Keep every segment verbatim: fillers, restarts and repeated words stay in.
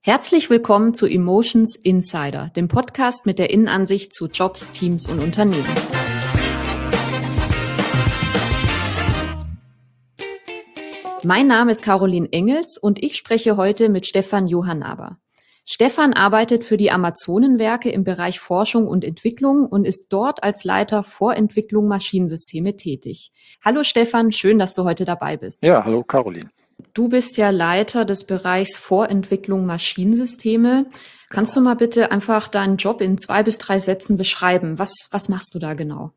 Herzlich willkommen zu Emotions Insider, dem Podcast mit der Innenansicht zu Jobs, Teams und Unternehmen. Mein Name ist Caroline Engels und ich spreche heute mit Stefan Johanaber. Stefan arbeitet für die Amazonenwerke im Bereich Forschung und Entwicklung und ist dort als Leiter Vorentwicklung Maschinensysteme tätig. Hallo Stefan, schön, dass du heute dabei bist. Ja, hallo Caroline. Du bist ja Leiter des Bereichs Vorentwicklung Maschinensysteme. Kannst du mal bitte einfach deinen Job in zwei bis drei Sätzen beschreiben? Was, was machst du da genau?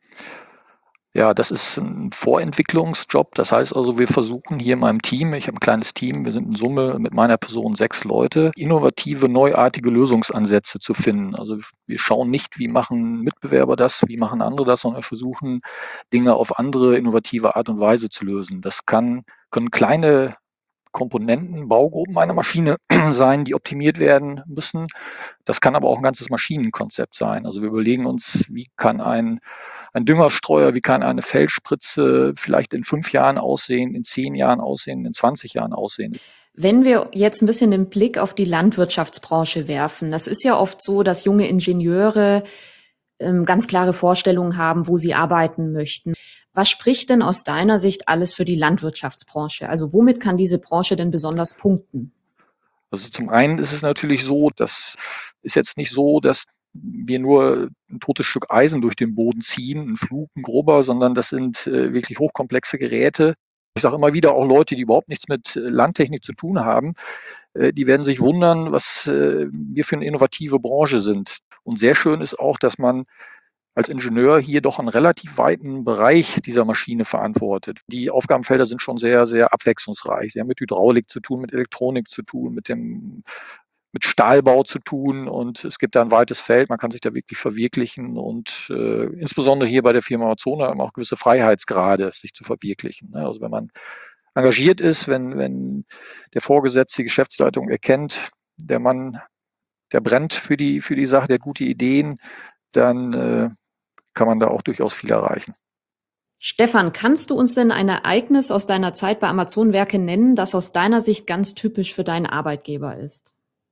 Ja, das ist ein Vorentwicklungsjob. Das heißt also, wir versuchen hier in meinem Team, ich habe ein kleines Team, wir sind in Summe mit meiner Person sechs Leute, innovative, neuartige Lösungsansätze zu finden. Also wir schauen nicht, wie machen Mitbewerber das, wie machen andere das, sondern wir versuchen, Dinge auf andere, innovative Art und Weise zu lösen. Das kann, können kleine Komponenten, Baugruppen einer Maschine sein, die optimiert werden müssen. Das kann aber auch ein ganzes Maschinenkonzept sein. Also wir überlegen uns, wie kann ein, ein Düngerstreuer, wie kann eine Feldspritze vielleicht in fünf Jahren aussehen, in zehn Jahren aussehen, in zwanzig Jahren aussehen. Wenn wir jetzt ein bisschen den Blick auf die Landwirtschaftsbranche werfen, das ist ja oft so, dass junge Ingenieure ähm, ganz klare Vorstellungen haben, wo sie arbeiten möchten. Was spricht denn aus deiner Sicht alles für die Landwirtschaftsbranche? Also womit kann diese Branche denn besonders punkten? Also zum einen ist es natürlich so, das ist jetzt nicht so, dass wir nur ein totes Stück Eisen durch den Boden ziehen, ein Flug, ein Grubber, sondern das sind äh, wirklich hochkomplexe Geräte. Ich sage immer wieder, auch Leute, die überhaupt nichts mit Landtechnik zu tun haben, äh, die werden sich wundern, was äh, wir für eine innovative Branche sind. Und sehr schön ist auch, dass man als Ingenieur hier doch einen relativ weiten Bereich dieser Maschine verantwortet. Die Aufgabenfelder sind schon sehr, sehr abwechslungsreich. Sie haben mit Hydraulik zu tun, mit Elektronik zu tun, mit dem mit Stahlbau zu tun und es gibt da ein weites Feld, man kann sich da wirklich verwirklichen und äh, insbesondere hier bei der Firma Amazon haben auch gewisse Freiheitsgrade, sich zu verwirklichen. Ne? Also wenn man engagiert ist, wenn, wenn der Vorgesetzte, die Geschäftsleitung erkennt, der Mann, der brennt für die, für die Sache, der hat gute Ideen, dann äh, kann man da auch durchaus viel erreichen. Stefan, kannst du uns denn ein Ereignis aus deiner Zeit bei Amazonenwerke nennen, das aus deiner Sicht ganz typisch für deinen Arbeitgeber ist?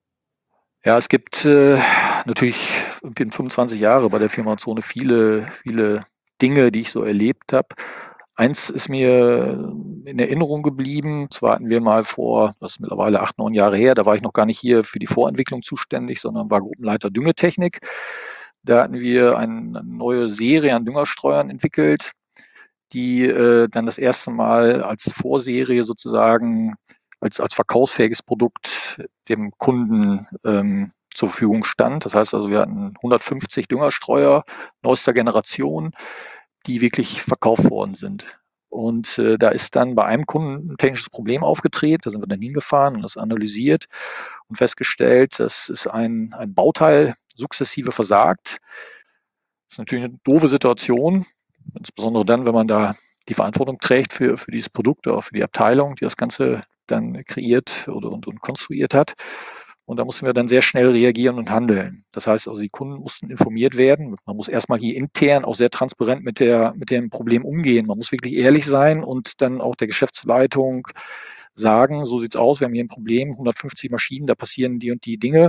Ja, es gibt äh, natürlich, ich bin fünfundzwanzig Jahre bei der Firma Amazon, viele, viele Dinge, die ich so erlebt habe. Eins ist mir in Erinnerung geblieben. Zwar hatten wir mal vor, das ist mittlerweile acht, neun Jahre her, da war ich noch gar nicht hier für die Vorentwicklung zuständig, sondern war Gruppenleiter Düngetechnik. Da hatten wir eine neue Serie an Düngerstreuern entwickelt, die äh, dann das erste Mal als Vorserie sozusagen als, als verkaufsfähiges Produkt dem Kunden ähm, zur Verfügung stand. Das heißt also, wir hatten hundertfünfzig Düngerstreuer neuester Generation, die wirklich verkauft worden sind. Und äh, da ist dann bei einem Kunden ein technisches Problem aufgetreten. Da sind wir dann hingefahren und das analysiert und festgestellt, dass es ein, ein Bauteil sukzessive versagt. Das ist natürlich eine doofe Situation, insbesondere dann, wenn man da die Verantwortung trägt für, für dieses Produkt oder für die Abteilung, die das Ganze dann kreiert oder und, und konstruiert hat. Und da mussten wir dann sehr schnell reagieren und handeln. Das heißt also, die Kunden mussten informiert werden. Man muss erstmal hier intern auch sehr transparent mit der, mit dem Problem umgehen. Man muss wirklich ehrlich sein und dann auch der Geschäftsleitung sagen, so sieht's aus, wir haben hier ein Problem, hundertfünfzig Maschinen, da passieren die und die Dinge.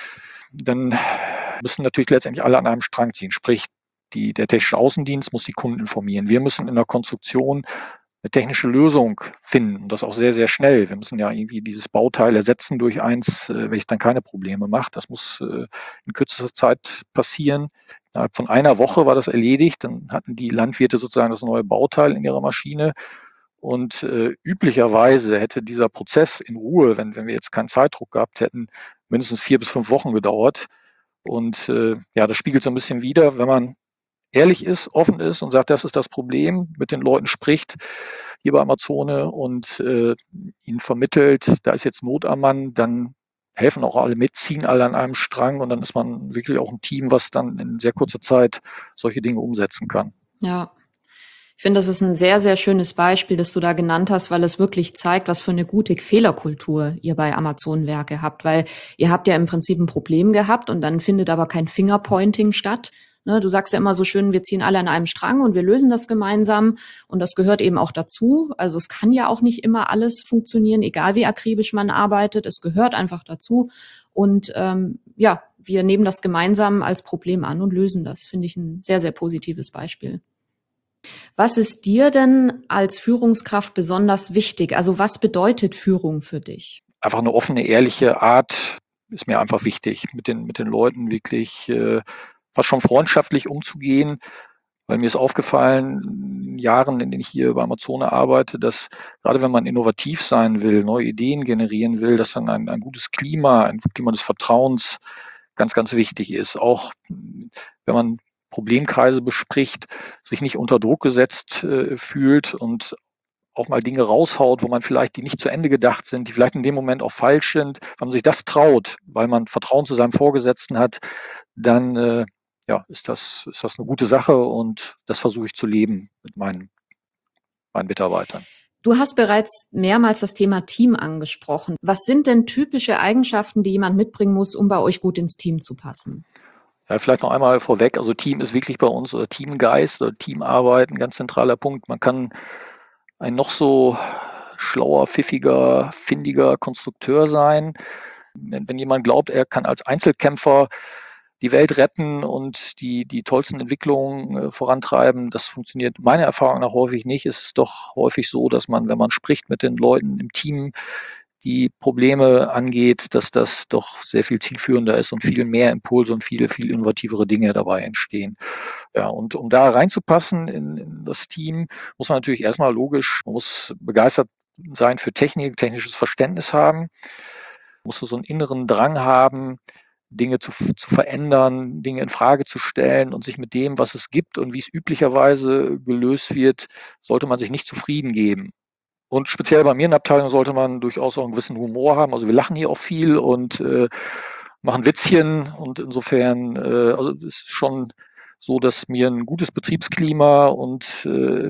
Dann müssen natürlich letztendlich alle an einem Strang ziehen. Sprich, die, der technische Außendienst muss die Kunden informieren. Wir müssen in der Konstruktion eine technische Lösung finden und das auch sehr, sehr schnell. Wir müssen ja irgendwie dieses Bauteil ersetzen durch eins, welches dann keine Probleme macht. Das muss in kürzester Zeit passieren. Innerhalb von einer Woche war das erledigt. Dann hatten die Landwirte sozusagen das neue Bauteil in ihrer Maschine. Und äh, üblicherweise hätte dieser Prozess in Ruhe, wenn, wenn wir jetzt keinen Zeitdruck gehabt hätten, mindestens vier bis fünf Wochen gedauert. Und äh, ja, das spiegelt so ein bisschen wider, wenn man ehrlich ist, offen ist und sagt, das ist das Problem, mit den Leuten spricht hier bei Amazone und äh, ihnen vermittelt, da ist jetzt Not am Mann, dann helfen auch alle mit, ziehen alle an einem Strang und dann ist man wirklich auch ein Team, was dann in sehr kurzer Zeit solche Dinge umsetzen kann. Ja. Ich finde, das ist ein sehr, sehr schönes Beispiel, das du da genannt hast, weil es wirklich zeigt, was für eine gute Fehlerkultur ihr bei Amazonenwerke habt, weil ihr habt ja im Prinzip ein Problem gehabt und dann findet aber kein Fingerpointing statt, Ne, du sagst ja immer so schön, wir ziehen alle an einem Strang und wir lösen das gemeinsam. Und das gehört eben auch dazu. Also es kann ja auch nicht immer alles funktionieren, egal wie akribisch man arbeitet. Es gehört einfach dazu. Und ähm, ja, wir nehmen das gemeinsam als Problem an und lösen das. Finde ich ein sehr, sehr positives Beispiel. Was ist dir denn als Führungskraft besonders wichtig? Also was bedeutet Führung für dich? Einfach eine offene, ehrliche Art ist mir einfach wichtig, mit den, mit den Leuten wirklich äh, fast schon freundschaftlich umzugehen. Weil mir ist aufgefallen, in Jahren, in denen ich hier bei Amazone arbeite, dass gerade wenn man innovativ sein will, neue Ideen generieren will, dass dann ein, ein gutes Klima, ein Klima des Vertrauens ganz, ganz wichtig ist. Auch wenn man Problemkreise bespricht, sich nicht unter Druck gesetzt äh, fühlt und auch mal Dinge raushaut, wo man vielleicht, die nicht zu Ende gedacht sind, die vielleicht in dem Moment auch falsch sind. Wenn man sich das traut, weil man Vertrauen zu seinem Vorgesetzten hat, dann äh, ja, ist das, ist das eine gute Sache und das versuche ich zu leben mit meinen, meinen Mitarbeitern. Du hast bereits mehrmals das Thema Team angesprochen. Was sind denn typische Eigenschaften, die jemand mitbringen muss, um bei euch gut ins Team zu passen? Ja, vielleicht noch einmal vorweg, also Team ist wirklich bei uns, oder Teamgeist oder Teamarbeit ein ganz zentraler Punkt. Man kann ein noch so schlauer, pfiffiger, findiger Konstrukteur sein. Wenn, wenn jemand glaubt, er kann als Einzelkämpfer die Welt retten und die, die tollsten Entwicklungen äh, vorantreiben, das funktioniert meiner Erfahrung nach häufig nicht. Es ist doch häufig so, dass man, wenn man spricht mit den Leuten im Team, die Probleme angeht, dass das doch sehr viel zielführender ist und viel mehr Impulse und viele, viel innovativere Dinge dabei entstehen. Ja, und um da reinzupassen in, in das Team, muss man natürlich erstmal logisch, man muss begeistert sein für Technik, technisches Verständnis haben, muss so einen inneren Drang haben, Dinge zu, zu verändern, Dinge in Frage zu stellen und sich mit dem, was es gibt und wie es üblicherweise gelöst wird, sollte man sich nicht zufrieden geben. Und speziell bei mir in der Abteilung sollte man durchaus auch einen gewissen Humor haben. Also wir lachen hier auch viel und äh, machen Witzchen und insofern, äh, also es ist schon so, dass mir ein gutes Betriebsklima und äh,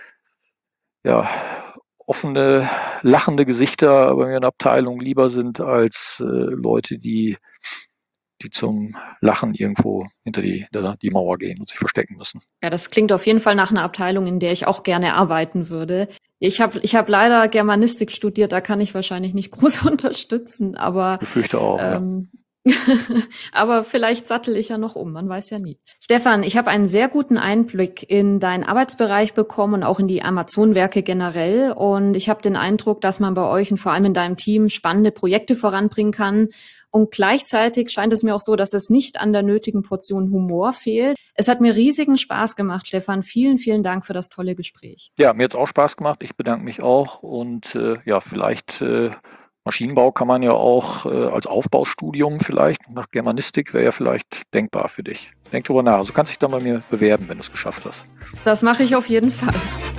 ja, offene, lachende Gesichter bei mir in der Abteilung lieber sind als äh, Leute, die die zum Lachen irgendwo hinter die, die Mauer gehen und sich verstecken müssen. Ja, das klingt auf jeden Fall nach einer Abteilung, in der ich auch gerne arbeiten würde. Ich habe ich hab leider Germanistik studiert, da kann ich wahrscheinlich nicht groß unterstützen, aber ich befürchte auch, ähm, ja. Aber vielleicht sattel ich ja noch um, man weiß ja nie. Stefan, ich habe einen sehr guten Einblick in deinen Arbeitsbereich bekommen und auch in die Amazon-Werke generell. Und ich habe den Eindruck, dass man bei euch und vor allem in deinem Team spannende Projekte voranbringen kann. Und gleichzeitig scheint es mir auch so, dass es nicht an der nötigen Portion Humor fehlt. Es hat mir riesigen Spaß gemacht, Stefan. Vielen, vielen Dank für das tolle Gespräch. Ja, mir hat es auch Spaß gemacht. Ich bedanke mich auch. Und äh, ja, vielleicht äh, Maschinenbau kann man ja auch äh, als Aufbaustudium vielleicht, nach Germanistik wäre ja vielleicht denkbar für dich. Denk drüber nach. Also du kannst dich dann bei mir bewerben, wenn du es geschafft hast. Das mache ich auf jeden Fall.